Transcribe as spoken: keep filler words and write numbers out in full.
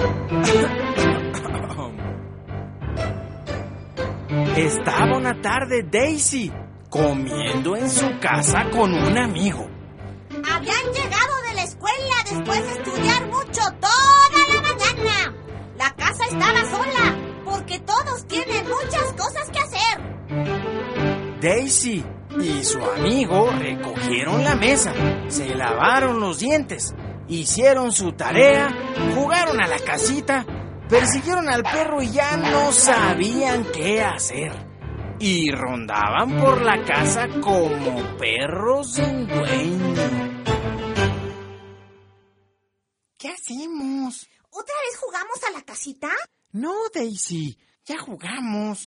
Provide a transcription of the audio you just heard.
Estaba una tarde Daisy comiendo en su casa con un amigo. Habían llegado de la escuela después de estudiar mucho toda la mañana. La casa estaba sola porque todos tienen muchas cosas que hacer. Daisy y su amigo recogieron la mesa, se lavaron los dientes, hicieron su tarea, jugaron a la casita, persiguieron al perro y ya no sabían qué hacer. Y rondaban por la casa como perros sin dueño. ¿Qué hacemos? ¿Otra vez jugamos a la casita? No, Daisy, ya jugamos.